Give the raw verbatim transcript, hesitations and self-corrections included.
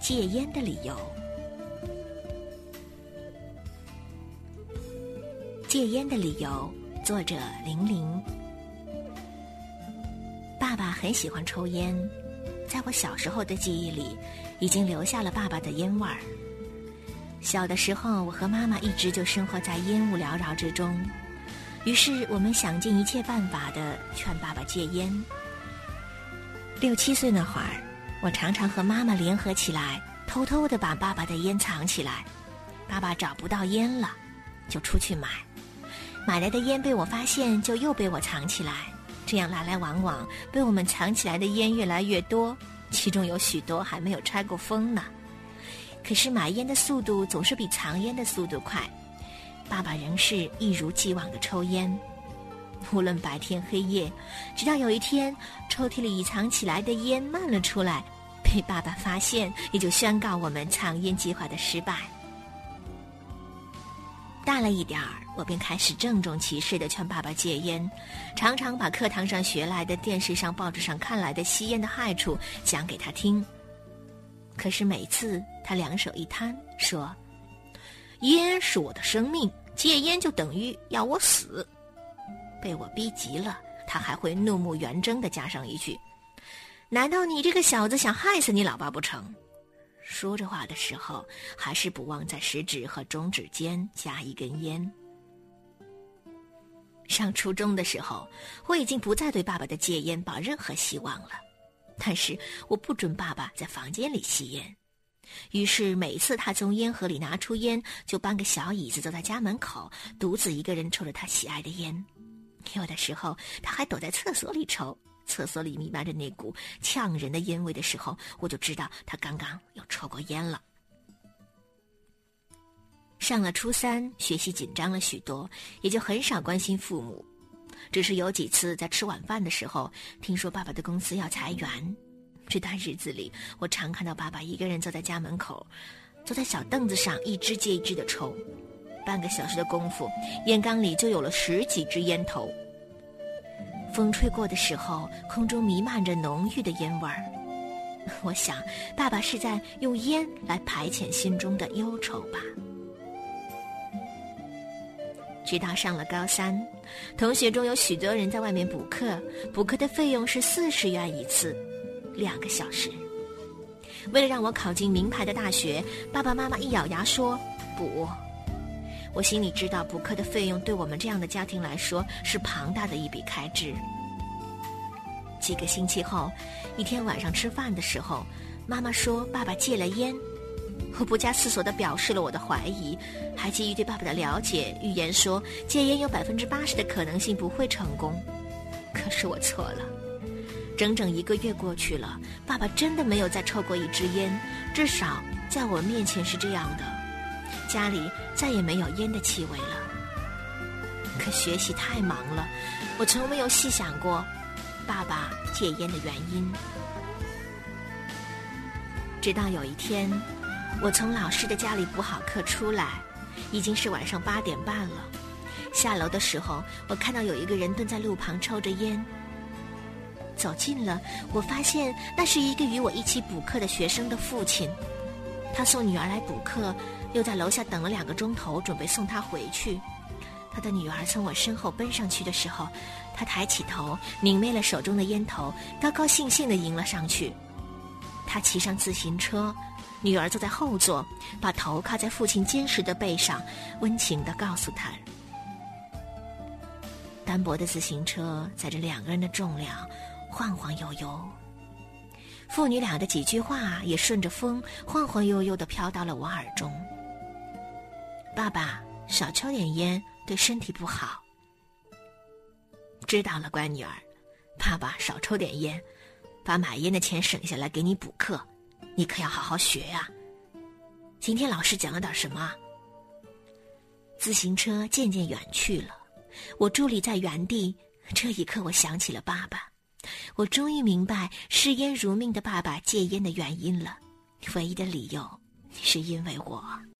戒烟的理由。戒烟的理由，作者玲玲。爸爸很喜欢抽烟，在我小时候的记忆里，已经留下了爸爸的烟味儿。小的时候，我和妈妈一直就生活在烟雾缭绕之中，于是我们想尽一切办法地劝爸爸戒烟。六七岁那会儿，我常常和妈妈联合起来，偷偷地把爸爸的烟藏起来。爸爸找不到烟了，就出去买，买来的烟被我发现，就又被我藏起来。这样来来往往，被我们藏起来的烟越来越多，其中有许多还没有拆过封呢。可是买烟的速度总是比藏烟的速度快，爸爸仍是一如既往的抽烟，无论白天黑夜，直到有一天抽屉里藏起来的烟漫了出来，被爸爸发现，也就宣告我们藏烟计划的失败。大了一点儿，我便开始郑重其事地劝爸爸戒烟，常常把课堂上学来的、电视上报纸上看来的吸烟的害处讲给他听。可是每次他两手一摊，说烟是我的生命，戒烟就等于要我死。被我逼急了，他还会怒目圆睁地加上一句，难道你这个小子想害死你老爸不成？说这话的时候，还是不忘在食指和中指间夹一根烟。上初中的时候，我已经不再对爸爸的戒烟抱任何希望了，但是我不准爸爸在房间里吸烟。于是每次他从烟盒里拿出烟，就搬个小椅子坐在家门口，独自一个人抽着他喜爱的烟。有的时候他还躲在厕所里抽，厕所里弥漫着那股呛人的烟味的时候，我就知道他刚刚又抽过烟了。上了初三，学习紧张了许多，也就很少关心父母。只是有几次在吃晚饭的时候，听说爸爸的公司要裁员。这段日子里，我常看到爸爸一个人坐在家门口，坐在小凳子上，一支接一支的抽。半个小时的功夫，烟缸里就有了十几支烟头。风吹过的时候，空中弥漫着浓郁的烟味儿。我想，爸爸是在用烟来排遣心中的忧愁吧。直到上了高三，同学中有许多人在外面补课，补课的费用是四十元一次，两个小时。为了让我考进名牌的大学，爸爸妈妈一咬牙说补。我心里知道，补课的费用对我们这样的家庭来说是庞大的一笔开支。几个星期后，一天晚上吃饭的时候，妈妈说爸爸戒了烟。我不加思索地表示了我的怀疑，还基于对爸爸的了解，预言说戒烟有百分之八十的可能性不会成功。可是我错了，整整一个月过去了，爸爸真的没有再抽过一支烟，至少在我面前是这样的。家里再也没有烟的气味了。可学习太忙了，我从没有细想过爸爸戒烟的原因。直到有一天，我从老师的家里补好课出来，已经是晚上八点半了。下楼的时候，我看到有一个人蹲在路旁抽着烟。走近了，我发现那是一个与我一起补课的学生的父亲。他送女儿来补课，又在楼下等了两个钟头，准备送她回去。他的女儿从我身后奔上去的时候，他抬起头，抿灭了手中的烟头，高高兴兴地迎了上去。他骑上自行车，女儿坐在后座，把头靠在父亲坚实的背上，温情地告诉他。单薄的自行车载着两个人的重量，晃晃悠悠。父女俩的几句话也顺着风晃晃悠悠地飘到了我耳中。爸爸，少抽点烟，对身体不好。知道了，乖女儿。爸爸少抽点烟，把买烟的钱省下来给你补课，你可要好好学呀。今天老师讲了点什么？自行车渐渐远去了，我伫立在原地。这一刻，我想起了爸爸。我终于明白视烟如命的爸爸戒烟的原因了，唯一的理由是因为我。